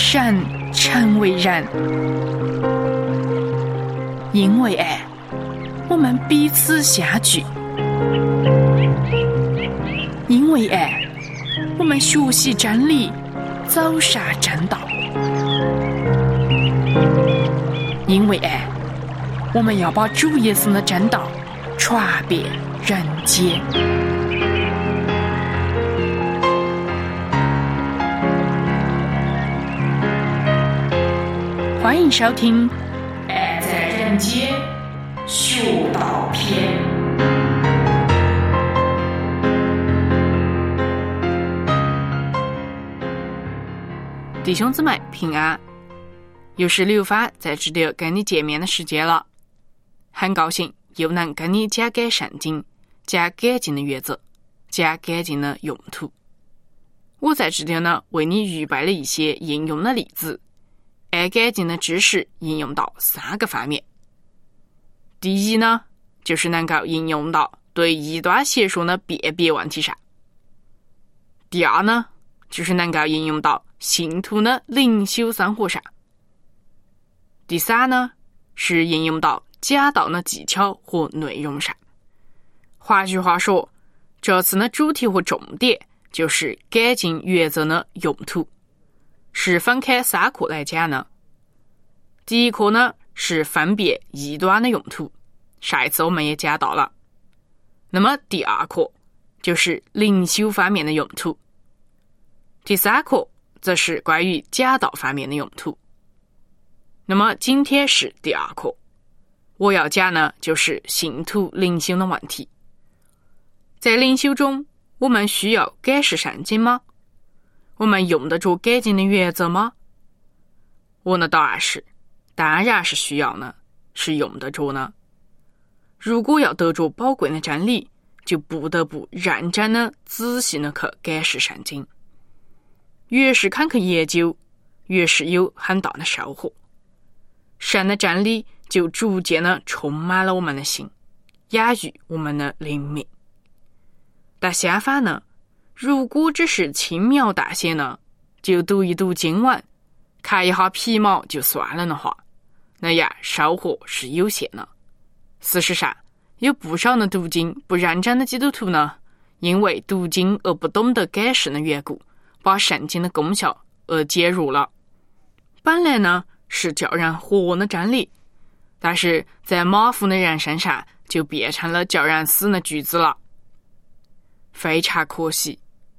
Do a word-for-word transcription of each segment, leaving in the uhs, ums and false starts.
善成为人。因为爱，我们彼此相聚；因为爱，我们学习真理，走上正道；因为爱，我们要把主耶稣的真道传遍人间。欢迎收听《爱在人间学道篇》。弟兄姊妹平安，又是刘发在这里跟你见面的时间了，很高兴又能跟你讲解圣经，讲改进的原则，讲改进的用途。我在这里呢，为你预备了一些应用的例子，按改进的知识应用到三个方面。第一呢，就是能够应用到对异端邪说的辨别问题上。第二呢，就是能够应用到信徒的灵修生活上。第三呢，是应用到讲道的技巧和内容上。换句话说，这次的主题和重点就是改进原则的用途，是分开三课来讲呢。第一课呢，是分辨异端的用途，上一次我们也讲到了。那么第二课就是灵修方面的用途，第三课则是关于讲道方面的用途。那么今天是第二课，我要讲呢就是信徒灵修的问题。在灵修中，我们需要解释圣经吗？我们用得着改进的原则吗？我的答案是，当然是需要呢，是用得着呢。如果要得着宝贵的真理，就不得不认真的、仔细的去解释圣经。越是看去研究，越是有很大的收获。神的真理就逐渐的充满了我们的心，养育我们的灵命。但相反呢，如果只是轻描淡写呢，就读一读经文，看一下皮毛就算了的话，那样收获是有限的。事实上，有不少的读经不认真的基督徒呢，因为读经而不懂得解释的缘故，把圣经的功效而减弱了。本来呢是叫人活的真理，但是在马虎的人身上就变成了叫人死的句子了，非常可惜。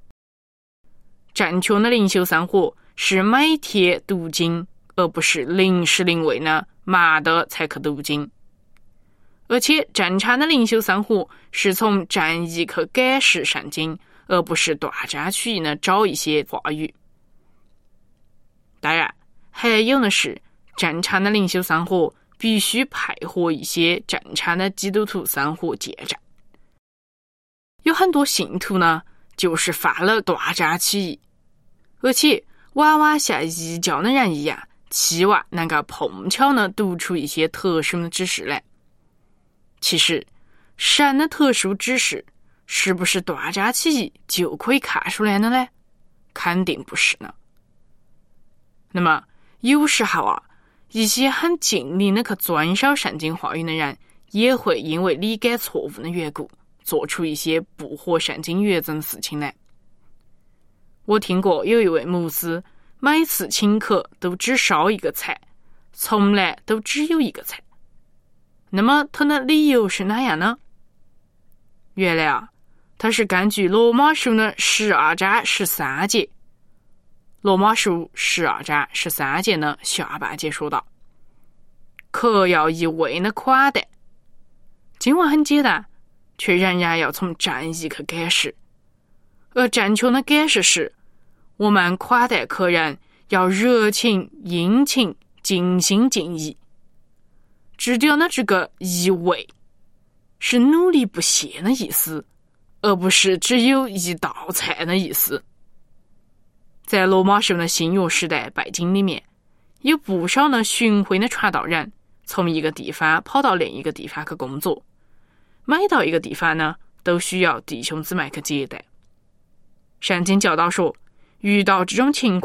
正确的灵修生活是每天读经，而不是临时临位呢忙的才去读经。而且正常的灵修生活是从正义去解释圣经，而不是断章取义的找一些话语。当然，还有的是正常的灵修生活必须配合一些正常的基督徒生活见证。有很多信徒呢，就是犯了断章取义，而且往往像异教的人一样，期望能够碰巧的读出一些特殊的指示来。其实，神的特殊指示是不是断章取义就可以看出来的呢？肯定不是呢。那么，有时候啊，一些很尽力的去遵守圣经话语的人，也会因为理解错误的缘故，做出一些不合圣经原则的事情来。我听过有一位牧师，每次请客都只烧一个菜，从来都只有一个菜。那么他的理由是哪样呢？原来啊，他是根据罗马书的十二章十三节，罗马书十二章十三节呢下半节说道：可要一味的款待。经文很简单，却仍然要从正义去解释。而正确的解释是，我们款待客人要热情、殷勤、尽心尽意。指掉的这个一味是努力不懈的意思，而不是只有一道菜的意思。在罗马时的新约时代背景里面，有不少的巡回的传道人从一个地方跑到另一个地方去工作，每到一个地方呢，都需要弟兄姊妹去接待。圣经教导说，遇到这种情况，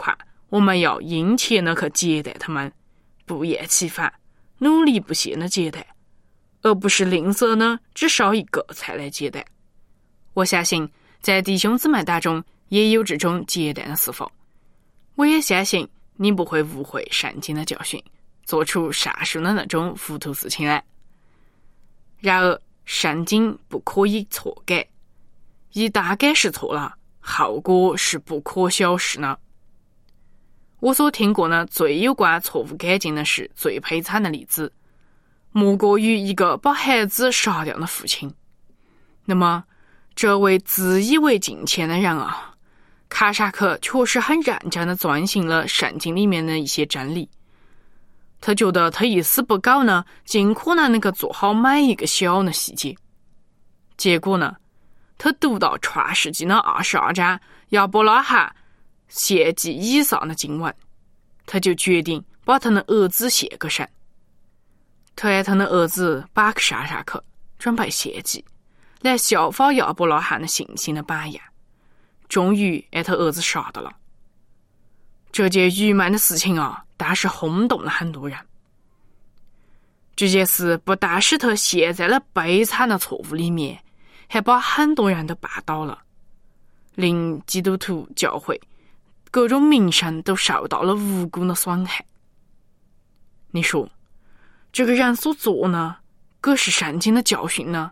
我们要殷切地去接待他们，不厌其烦，努力不懈地接待，而不是吝啬呢只烧一个才来接待。我相信在弟兄姊妹当中也有这种接待的侍奉。我也相信你不会误会圣经的教训，做出上述的那种糊涂事情来。然而圣经不可以错改，一旦改是错了，后果是不可小视呢。我所听过的最有关错误改进的事最悲惨的例子，莫过于一个把孩子杀掉的父亲。那么这位自以为敬虔的人啊，卡萨克确实很认真地钻行了圣经里面的一些真理。他觉得他一丝不苟呢，尽可能能够做好每一个小的细节。结果呢，他读到创世纪的二十二章亚伯拉罕献祭以撒的经文，他就决定把他的儿子献给神。他让他的儿子把个山上去，准备献祭，来效仿亚伯拉罕的信心的榜样。终于让他儿子杀到了。这件愚昧的事情啊，当时轰动了很多人。这件事不但使他陷在了悲惨的错误里面，还把很多人都绊倒了，令基督徒教会各种名声都受到了无辜的损害。你说这个人所做呢，可是圣经的教训呢？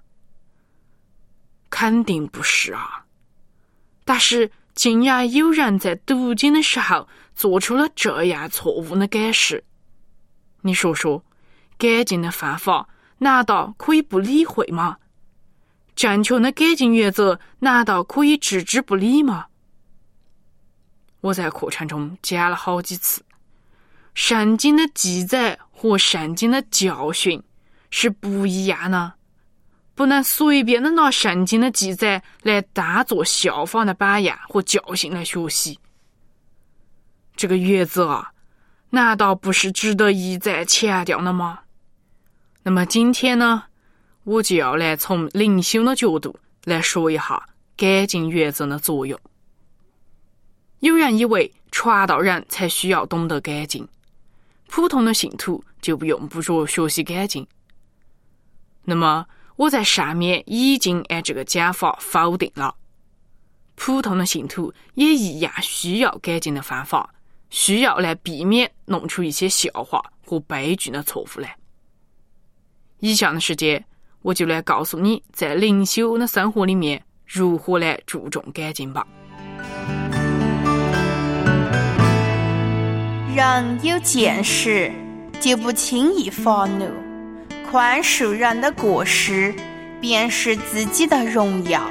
肯定不是啊。但是竟然有人在读经的时候做出了这样错误的改示，你说说，改进的方法难道可以不理会吗？正确的改进原则难道可以置之不理吗？我在课程中讲了好几次，圣经的记载和圣经的教训是不一样的，不能随便的拿圣经的记载来当作效仿的榜样和教训来学习。这个原则啊，难道不是值得一再强调的吗？那么今天呢，我就要来从灵修的角度来说一下改进原则的作用。有人以为传道人才需要懂得改进，普通的信徒就不用不着学习改进。那么我在上面已经按这个讲法否定了，普通的信徒也一样需要改进的方法，需要来避免弄出一些笑话和悲剧的错误来。以下的时间我就来告诉你在灵修的生活里面如何来注重改进吧。 人有见识，就不轻易发怒，宽恕人的过失，便是自己的荣耀。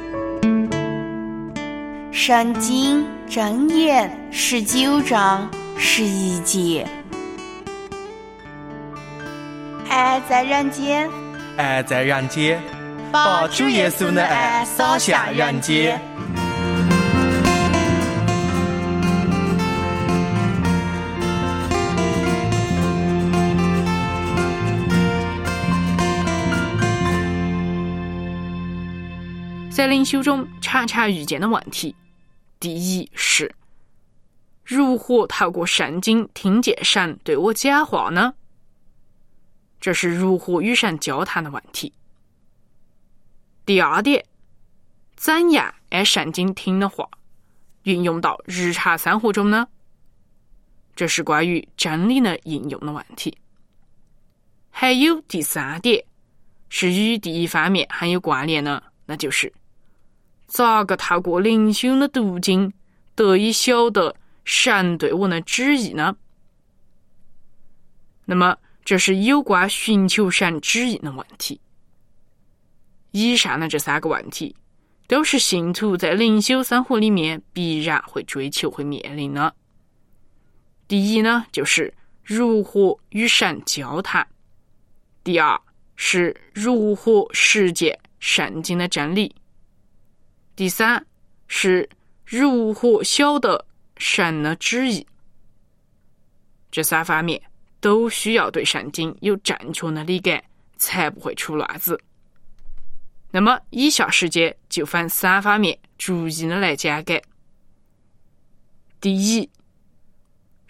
圣经箴言十九章十一节。爱在人间， 爱在人间，把主耶稣的爱洒向人间。 在灵修中常常遇见的问题，第一是如何透过圣经听见神对我讲话呢？这是如何与神交谈的问题。第二点，怎样按圣经听的话运用到日常生活中呢？这是关于真理的应用的问题。还有第三点，是与第一方面很有关联的，那就是咋个透过灵修的读经得以晓得神对我的旨意呢？那么这是有关寻求神旨意的问题。以上的这三个问题都是信徒在灵修生活里面必然会追求会面临的。第一呢，就是如何与神交谈；第二是如何实践圣经的真理；第三是如何晓得神的旨意。这三方面都需要对圣经有正确的理解，才不会出乱子。那么以下时间就分三方面逐一的来讲解。第一，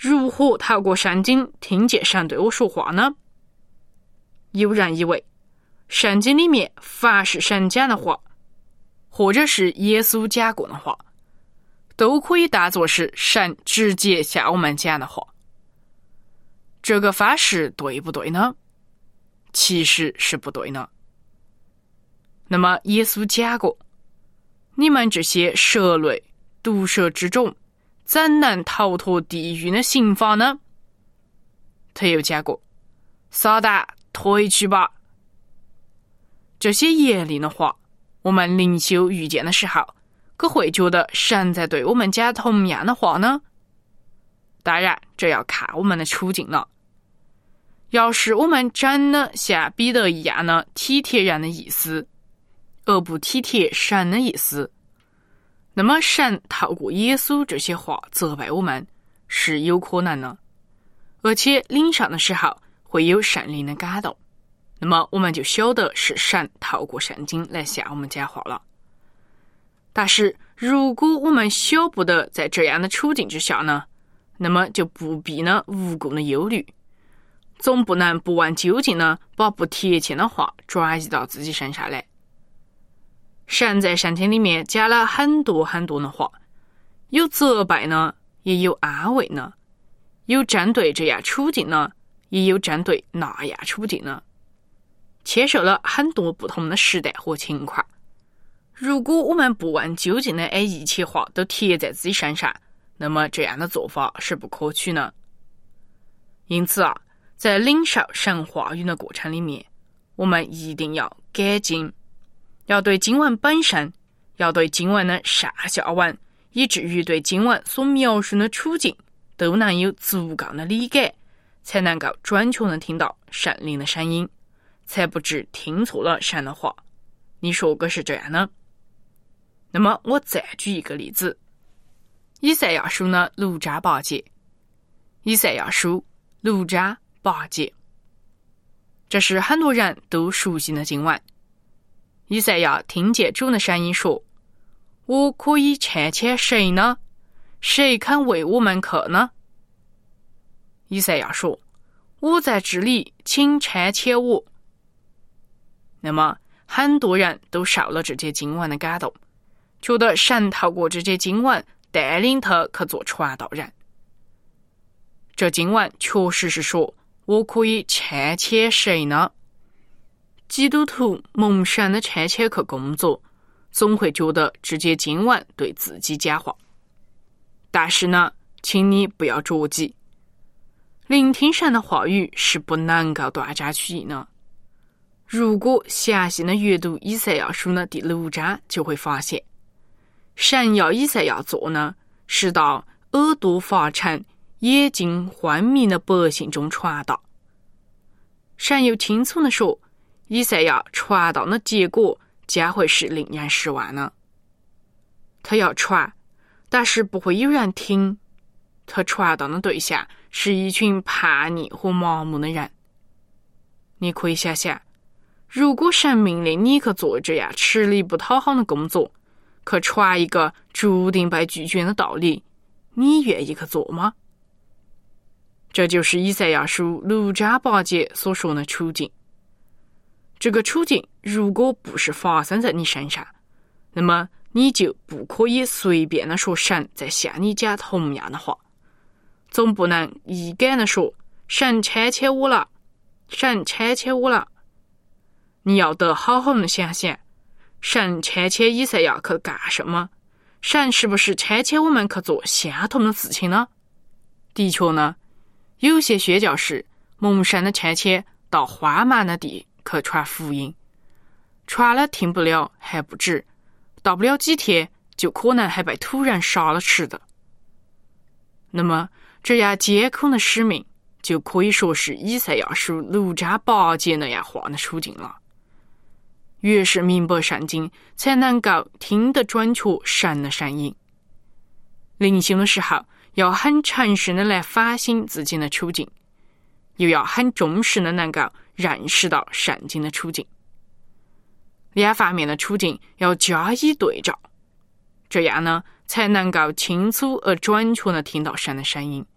如何透过圣经听见神对我说话呢？有人以为圣经里面凡是神讲的话，或者是耶稣讲过的话，都可以当作是神直接向我们讲的话。这个方式对不对呢？其实是不对呢。那么耶稣讲过，你们这些蛇类、毒蛇之种，怎能逃脱地狱的刑罚呢？他又讲过，撒旦退去吧。这些严厉的话，我们灵修遇见的时候，可会觉得神在对我们讲同样的话呢？当然，这要看我们的处境了。要是我们真的像彼得一样呢，体贴人的意思，而不体贴神的意思，那么神透过耶稣这些话责备我们是有可能的，而且领上的时候会有圣灵的感动，那么我们就晓得是神透过圣经来向我们讲话了。但是如果我们晓不得在这样的处境之下呢，那么就不必呢无故的忧虑，总不能不问究竟呢把不贴切的话转移到自己身上来。神在圣经里面讲了很多很多的话，有责备呢，也有安慰呢，有针对这样处境呢，也有针对那样处境呢，牵涉了很多不同的时代和情况。如果我们不问究竟的把一切话都贴在自己身上，那么这样的做法是不可取的。因此啊，在领受神话语的过程里面，我们一定要改进，要对经文本身，要对经文的上下文，以至于对经文所描述的处境都能有足够的理解，才能够准确地听到圣灵的声音，才不致听错了神的话。你说个是这样呢？那么我再举一个例子，以赛亚书呢六章八节，以赛亚书六章八节，这是很多人都熟悉的经文。以赛亚听见主的声音说，我可以差遣谁呢？谁肯为我们去呢？以赛亚说，我在这里，请差遣我。那么很多人都受了这些经文的感动，觉得神透过这些经文带领他去做传道人。这经文确实是说，我可以差遣谁呢？基督徒蒙神的差遣去工作，总会觉得这些经文对自己讲话。但是呢，请你不要着急，聆听神的话语是不能够断章取义的。如果详细的阅读以赛亚书的第六章，就会发现，神要以赛亚做呢，是到耳朵发沉、眼睛昏迷的百姓中传道。神又清楚地说，以赛亚传道的结果将会是令人失望的。他要传，但是不会有人听。他传道的对象是一群叛逆和麻木的人。你可以想想，如果神命令你去做这样吃力不讨好的工作，去传一个注定被拒绝的道理，你愿意去做吗？这就是以赛亚书六章八节所说的处境。这个处境如果不是发生在你身上，那么你就不可以随便的说神在向你讲同样的话，总不能一概的说神差遣我了，神差遣我了。你要得好好的想想，神差遣以赛亚去干什么？神是不是差遣我们去做相同的事情呢？的确呢，有些宣教士蒙神的差遣到荒蛮的地去传福音，传了听不了还不止，到不了几天就可能还被土人杀了吃的。那么这样艰苦的使命就可以说是以赛亚书六章八节那样话的处境了。越是明白圣经，才能够听得准确神的声音。灵修的时候要很诚实的来反省自己的处境，又要很忠实的能够认识到圣经的处境。两方面的处境要加以对照，这样呢才能够清楚而准确的听到神的声音，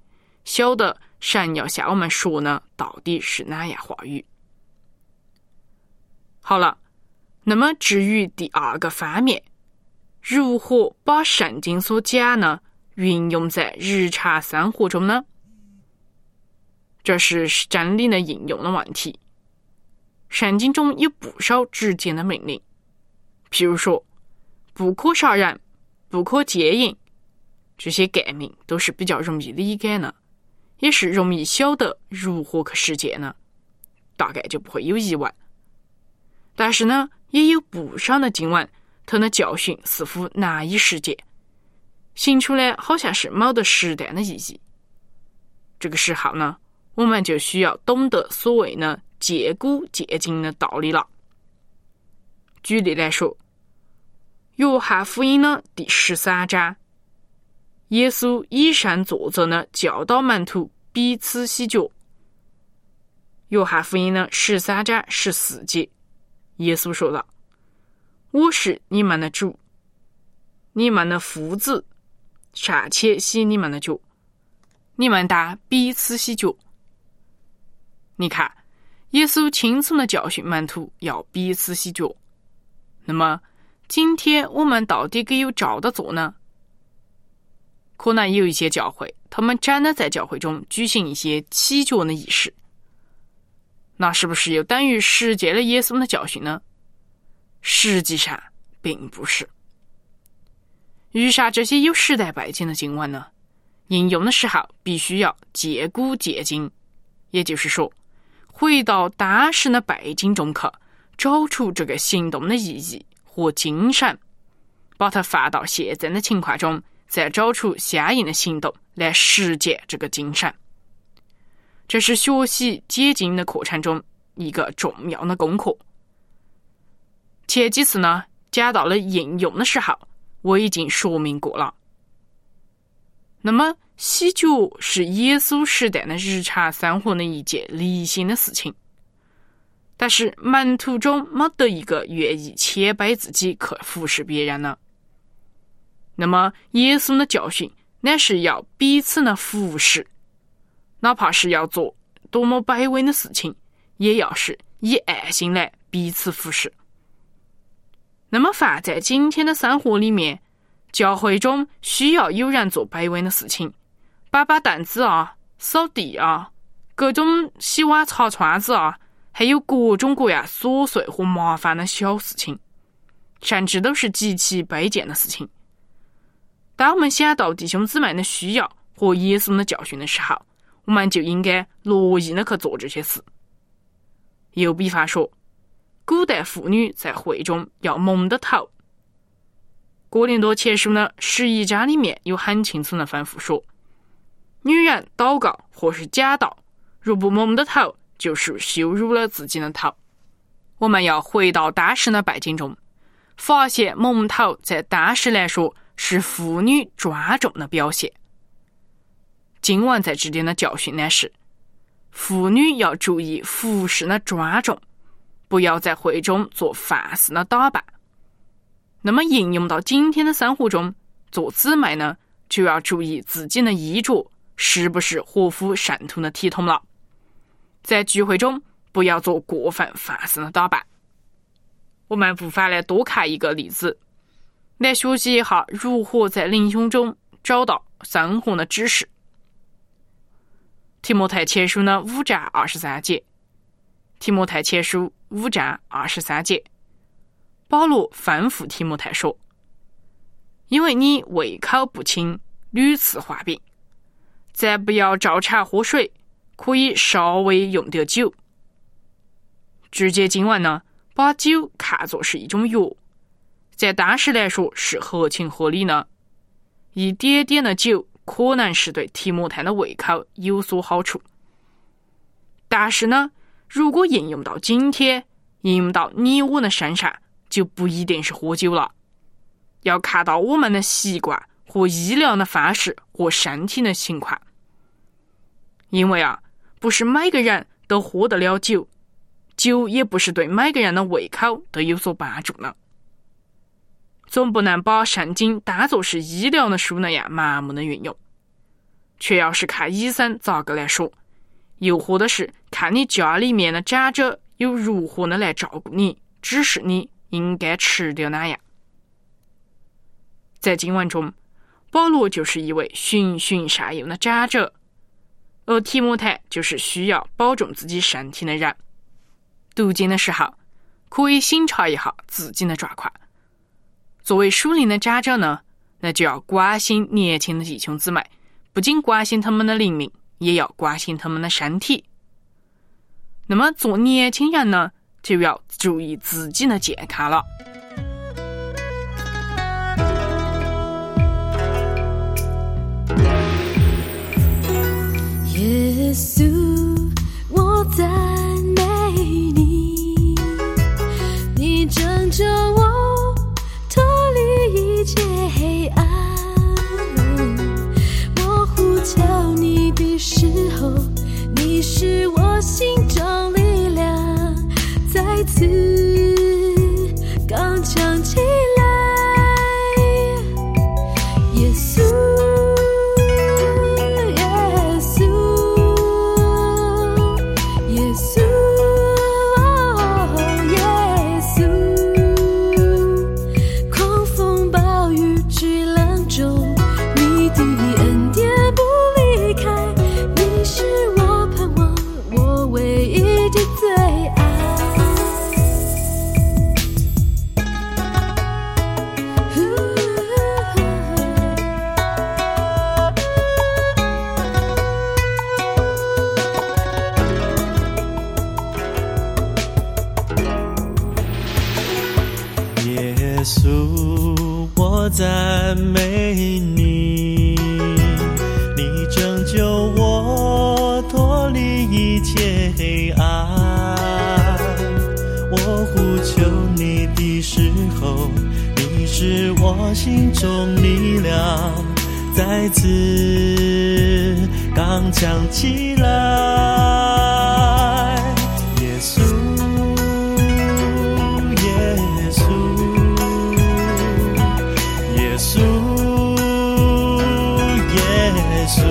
晓得神要向我们说呢到底是哪样话语。好了，那么至于第二个方面，如何把圣经所讲呢运用在日常生活中呢？这是真理的应用的问题。圣经中有不少直接的命令，譬如说不可杀人，不可奸淫，这些诫命都是比较容易理解的，也是容易晓得如何去实践呢，大概就不会有疑问。但是呢，也有不少的经文，它的教训似乎难以实践，行出来好像是没得实践的意义。这个时候呢，我们就需要懂得所谓的戒古戒今的道理了。举例来说，约翰福音的第十三章，耶稣以上作者呢教导门徒彼此洗脚。约翰福音的十三章十四节，耶稣说了：“我是你们的主，你们的父子，尚且洗你们的脚，你们当彼此洗脚。”你看，耶稣清楚地教训门徒要彼此洗脚。那么今天我们到底该有照着做呢？可能有一些教会，他们真的在教会中举行一些洗脚的仪式，那是不是又等于实践了耶稣的教训呢？实际上并不是。遇上这些有时代背景的经文呢，应用的时候必须要戒古戒今，也就是说回到当时的背景中去，找出这个行动的意义和精神，把它放到现在的情况中，再找出相应的行动来实践这个精神。这是学习解经的课程中一个重要的功课。前几次呢，讲到了应用的时候，我已经说明过了。那么洗脚是耶稣时代的日常生活的一件例行的事情，但是门徒中没得一个愿意谦卑自己去服侍别人呢。那么耶稣的教训乃是要彼此的服侍，哪怕是要做多么卑微的事情，也要是以爱心来彼此服侍。那么放在今天的生活里面，教会中需要有人做卑微的事情，摆摆凳子啊，扫地啊，各种洗碗擦窗子啊，还有各种各样琐碎和麻烦的小事情，甚至都是极其卑贱的事情。当我们想到弟兄姊妹的需要和耶稣的教训的时候，我们就应该乐意的去做这些事。又比方说，古代妇女在会中要蒙的头，哥林多前书呢十一章里面有很清楚的吩咐说，女人祷告或是讲道，若不蒙的头，就是羞辱了自己的头。我们要回到当时的背景中，发现蒙头在当时来说是妇女庄重的表现。经文在这里的教训呢是，妇女要注意服饰的庄重，不要在会中做放肆的打扮。那么应用到今天的生活中，做姊妹呢，就要注意自己的衣着是不是合乎圣徒的体统了。在聚会中不要做过分放肆的打扮。我们不妨来多看一个例子，来学习一下如何在灵修中找到生活的指示。提摩太前书呢五章二十三节，提摩太前书五章二十三节，保罗吩咐提摩太说，因为你胃口不清，屡次患病，再不要照常喝水，可以稍微用点酒。直接经文呢，把酒看作是一种药，在当时来说是合情合理的。一点点的酒可能是对提摩太的胃口有所好处，但是呢，如果应用到今天，应用到你我的身上，就不一定是喝酒了。要看到我们的习惯和医疗的方式和身体的情况。因为啊，不是每个人都喝得了酒，酒也不是对每个人的胃口都有所帮助的。总不能把圣经当作是医疗的书那样盲目的运用。 却要是看医生咋个来说，又或者是看你家里面的长者又如何的来照顾你，指示你应该吃掉哪样。在经文中，保罗就是一位循循善诱的长者，而提摩太就是需要保重自己身体的人。读经的时候，可以省察一下自己的状况。作为属灵的长者呢，那就要关心年轻的弟兄姊妹，不仅关心他们的灵命，也要关心他们的身体。那么做年轻人呢，就要注意自己的健康了。 耶稣，我赞美你，你拯救我脱离一切黑暗。我呼求你的时候，你是我心中力量，再次刚强起来。耶稣， 赞美你，你拯救我脱离一切黑暗。我呼求你的时候，你是我心中力量，再次刚强起来。耶稣，耶稣，耶稣，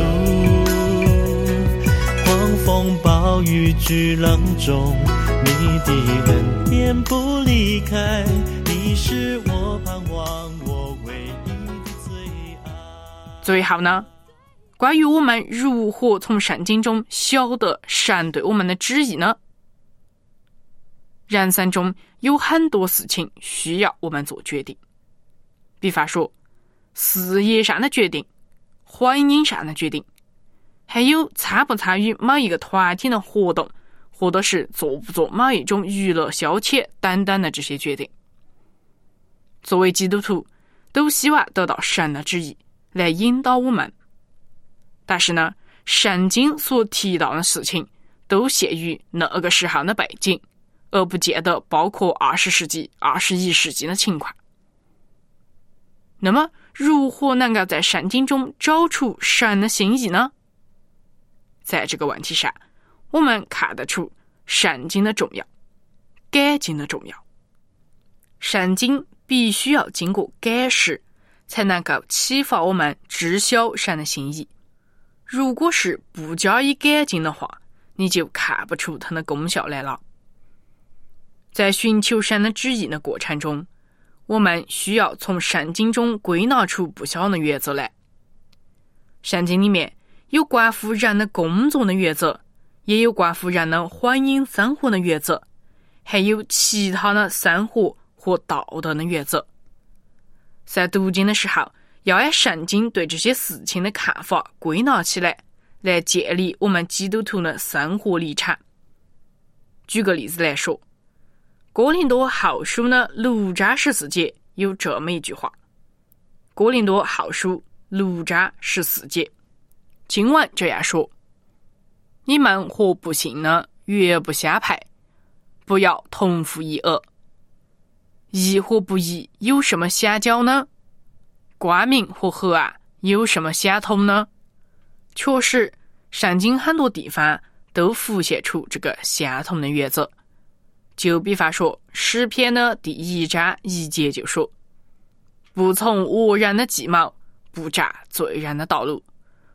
狂风暴雨巨浪中，你的恩典不离开，你是我盼望，我唯一的最爱。 最后呢，关于我们如何从圣经中晓得神对我们的旨意呢？人生中有很多事情需要我们做决定，比方说事业上的决定，婚姻上的决定，还有参不参与某一个团体的活动，或者是做不做某一种娱乐消遣等等的这些决定。作为基督徒，都希望得到神的旨意来引导我们，但是呢，圣经所提到的事情都限于那个时候的背景，而不见得包括二十世纪、二十一世纪的情况。那么如何能够在圣经中找出神的心意呢？在这个问题上，我们看得出圣经的重要，改经的重要。圣经必须要经过改释，才能够启发我们知晓神的心意。如果是不加以改进的话，你就看不出它的功效来了。在寻求神的旨意的过程中，我们需要从圣经中归纳出不小的原则来。圣经里面有关乎人的工作的原则，也有关乎人的婚姻生活的原则，还有其他的生活和道德的原则。在读经的时候，要按圣经对这些事情的看法归纳起来，来建立我们基督徒的生活立场。举个例子来说，哥林多后书呢六章十四节有这么一句话，哥林多后书六章十四节，经文这样说：你们和不信呢原不相配，不要同负一軛。义和不义有什么相交呢？光明和黑暗有什么相通呢？确实，圣经很多地方都浮现出这个相同的原则。就比方说诗篇的第一章一节就说：不从恶人的计谋，不占罪人的道路，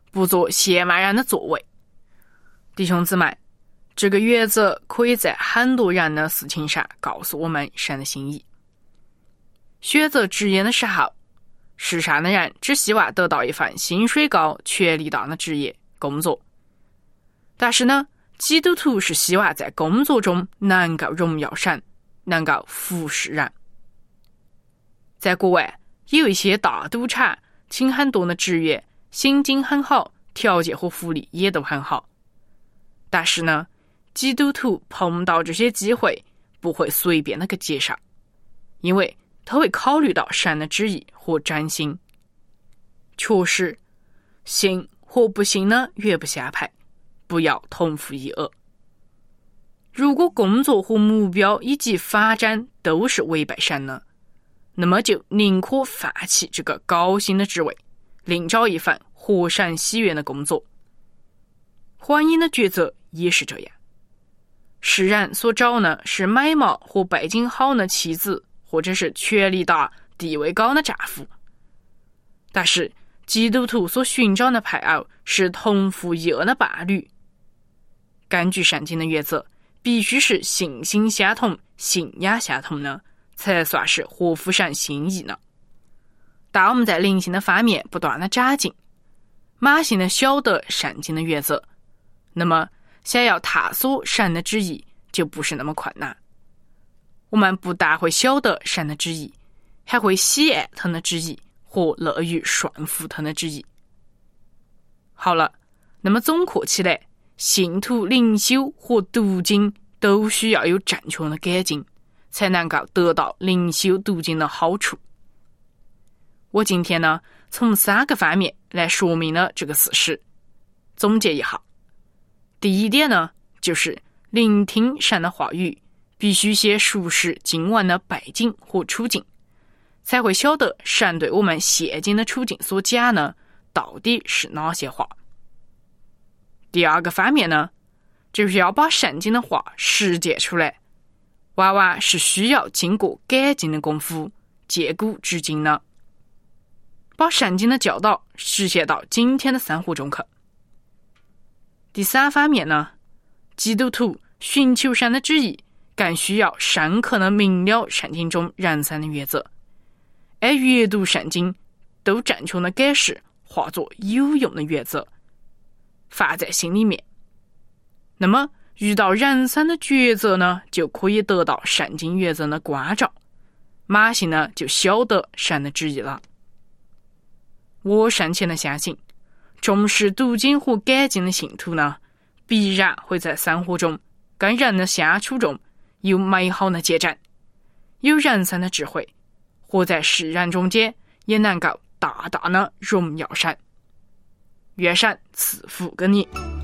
不做闲蛮人的作为。弟兄姊妹，这个原则可以在很多人的事情上告诉我们神的心意。选择职业的时候，世上的人只希望得到一份薪水高、权力大的职业工作，但是呢，基督徒是希望在工作中能够荣耀神，能够服侍人。在国外有一些大赌场请很多的职员，薪金很好，条件和福利也都很好。但是呢，基督徒碰到这些机会不会随便的去接受，因为他会考虑到神的旨意和真心。确实，信和不信呢越不相配，不要同负一讹。如果工作和目标以及发展都是违背神的，那么就宁可放弃这个高薪的职位，另找一份合神喜悦的工作。婚姻的抉择也是这样，世人所找的是美貌和背景好的妻子，或者是权力大、地位高的丈夫。但是基督徒所寻找的配偶是同父异母的伴侣。根据圣经的原则，必须是信心相同、信仰相同的，才算是合乎神心意呢。当我们在灵性的方面不断的长进，马上的晓得圣经的原则，那么想要探索神的旨意就不是那么困难。我们不但会晓得神的旨意，还会喜爱他的旨意和乐于顺服他的旨意。好了，那么总括起来，信徒灵修和读经都需要有正确的感情，才能够得到灵修读经的好处。我今天呢，从三个方面来说明了这个事实。总结一下，第一点呢，就是聆听神的话语，必须先熟识经文的背景和处境，才会晓得神对我们现今的处境所讲的到底是哪些话。第二个方面呢，就是要把圣经的话实践出来，往往是需要经过改进的功夫，借古至今的，把圣经的教导实现到今天的生活中去。第三方面呢，基督徒寻求神的旨意，更需要深刻的明了圣经中人生的原则，而阅读圣经都正确的解释，化作有用的原则，放在心里面。那么遇到人生的抉择呢，就可以得到圣经原则的关照，马上呢就晓得神的旨意了。我深切的相信，重视读经和改进的信徒呢，必然会在生活中跟人的相处中有美好的见证，有人生的智慧，活在世人中间也能够大大的荣耀神。愿神赐福给你。